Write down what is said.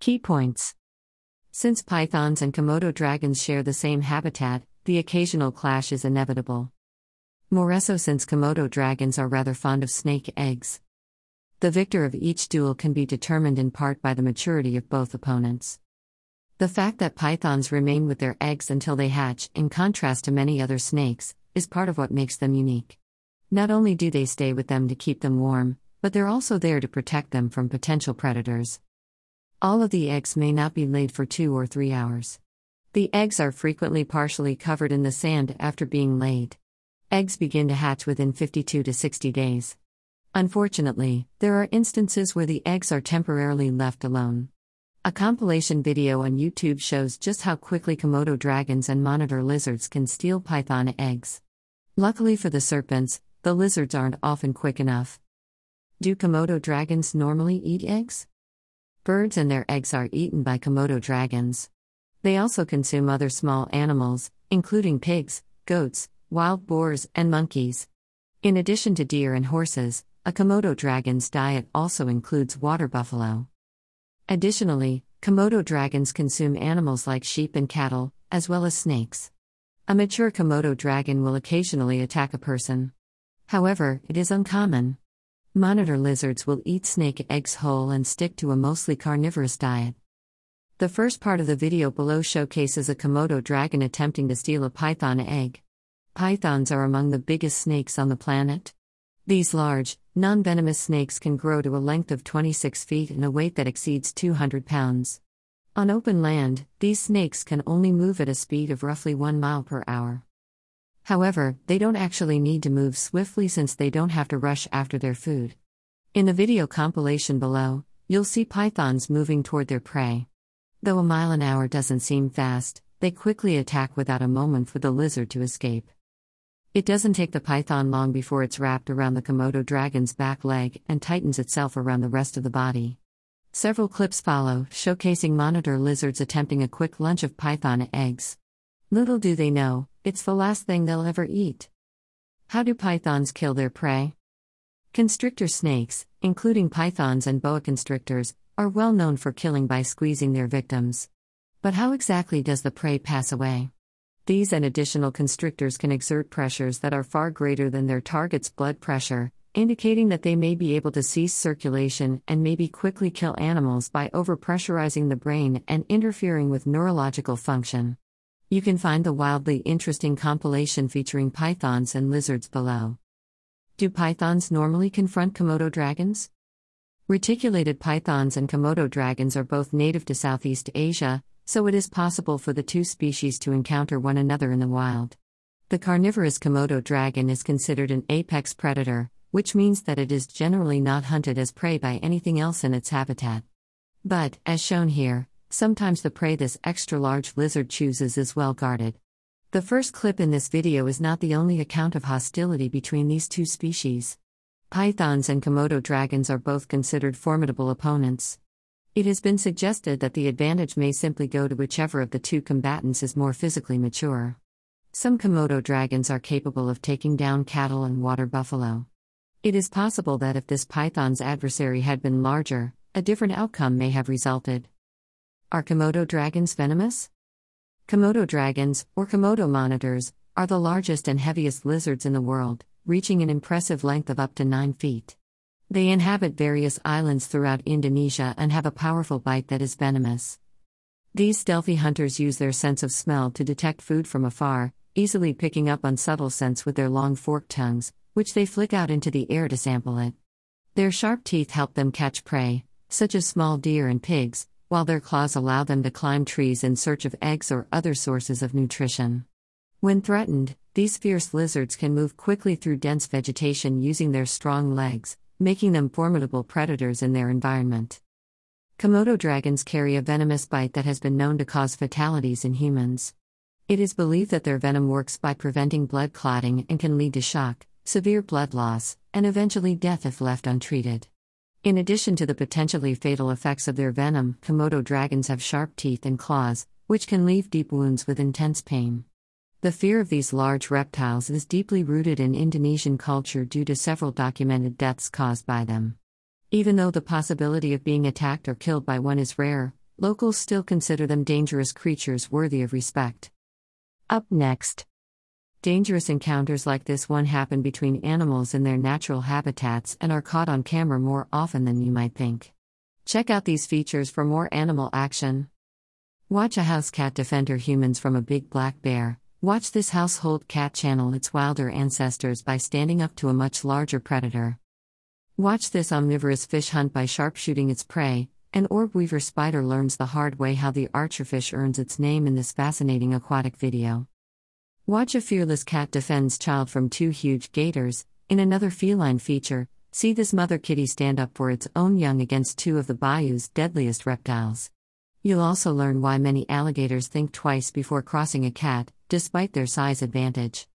Key points. Since pythons and Komodo dragons share the same habitat, the occasional clash is inevitable. More so since Komodo dragons are rather fond of snake eggs. The victor of each duel can be determined in part by the maturity of both opponents. The fact that pythons remain with their eggs until they hatch, in contrast to many other snakes, is part of what makes them unique. Not only do they stay with them to keep them warm, but they're also there to protect them from potential predators. All of the eggs may not be laid for 2 or 3 hours. The eggs are frequently partially covered in the sand after being laid. Eggs begin to hatch within 52 to 60 days. Unfortunately, there are instances where the eggs are temporarily left alone. A compilation video on YouTube shows just how quickly Komodo dragons and monitor lizards can steal python eggs. Luckily for the serpents, the lizards aren't often quick enough. Do Komodo dragons normally eat eggs? Birds and their eggs are eaten by Komodo dragons. They also consume other small animals, including pigs, goats, wild boars, and monkeys. In addition to deer and horses, a Komodo dragon's diet also includes water buffalo. Additionally, Komodo dragons consume animals like sheep and cattle, as well as snakes. A mature Komodo dragon will occasionally attack a person. However, it is uncommon. Monitor lizards will eat snake eggs whole and stick to a mostly carnivorous diet. The first part of the video below showcases a Komodo dragon attempting to steal a python egg. Pythons are among the biggest snakes on the planet. These large, non-venomous snakes can grow to a length of 26 feet and a weight that exceeds 200 pounds. On open land, these snakes can only move at a speed of roughly 1 mile per hour. However, they don't actually need to move swiftly since they don't have to rush after their food. In the video compilation below, you'll see pythons moving toward their prey. Though a mile an hour doesn't seem fast, they quickly attack without a moment for the lizard to escape. It doesn't take the python long before it's wrapped around the Komodo dragon's back leg and tightens itself around the rest of the body. Several clips follow, showcasing monitor lizards attempting a quick lunch of python eggs. Little do they know, it's the last thing they'll ever eat. How do pythons kill their prey? Constrictor snakes, including pythons and boa constrictors, are well known for killing by squeezing their victims. But how exactly does the prey pass away? These and additional constrictors can exert pressures that are far greater than their target's blood pressure, indicating that they may be able to cease circulation and maybe quickly kill animals by overpressurizing the brain and interfering with neurological function. You can find the wildly interesting compilation featuring pythons and lizards below. Do pythons normally confront Komodo dragons? Reticulated pythons and Komodo dragons are both native to Southeast Asia, so it is possible for the two species to encounter one another in the wild. The carnivorous Komodo dragon is considered an apex predator, which means that it is generally not hunted as prey by anything else in its habitat. But, as shown here, sometimes the prey this extra-large lizard chooses is well guarded. The first clip in this video is not the only account of hostility between these two species. Pythons and Komodo dragons are both considered formidable opponents. It has been suggested that the advantage may simply go to whichever of the two combatants is more physically mature. Some Komodo dragons are capable of taking down cattle and water buffalo. It is possible that if this python's adversary had been larger, a different outcome may have resulted. Are Komodo dragons venomous? Komodo dragons, or Komodo monitors, are the largest and heaviest lizards in the world, reaching an impressive length of up to 9 feet. They inhabit various islands throughout Indonesia and have a powerful bite that is venomous. These stealthy hunters use their sense of smell to detect food from afar, easily picking up on subtle scents with their long forked tongues, which they flick out into the air to sample it. Their sharp teeth help them catch prey, such as small deer and pigs, while their claws allow them to climb trees in search of eggs or other sources of nutrition. When threatened, these fierce lizards can move quickly through dense vegetation using their strong legs, making them formidable predators in their environment. Komodo dragons carry a venomous bite that has been known to cause fatalities in humans. It is believed that their venom works by preventing blood clotting and can lead to shock, severe blood loss, and eventually death if left untreated. In addition to the potentially fatal effects of their venom, Komodo dragons have sharp teeth and claws, which can leave deep wounds with intense pain. The fear of these large reptiles is deeply rooted in Indonesian culture due to several documented deaths caused by them. Even though the possibility of being attacked or killed by one is rare, Locals still consider them dangerous creatures worthy of respect. Up next. Dangerous encounters like this one happen between animals in their natural habitats and are caught on camera more often than you might think. Check out these features for more animal action. Watch a house cat defend her humans from a big black bear. Watch this household cat channel its wilder ancestors by standing up to a much larger predator. Watch this omnivorous fish hunt by sharpshooting its prey. An orb weaver spider learns the hard way how the archerfish earns its name in this fascinating aquatic video. Watch a fearless cat defends child from two huge gators. In another feline feature, see this mother kitty stand up for its own young against two of the bayou's deadliest reptiles. You'll also learn why many alligators think twice before crossing a cat, despite their size advantage.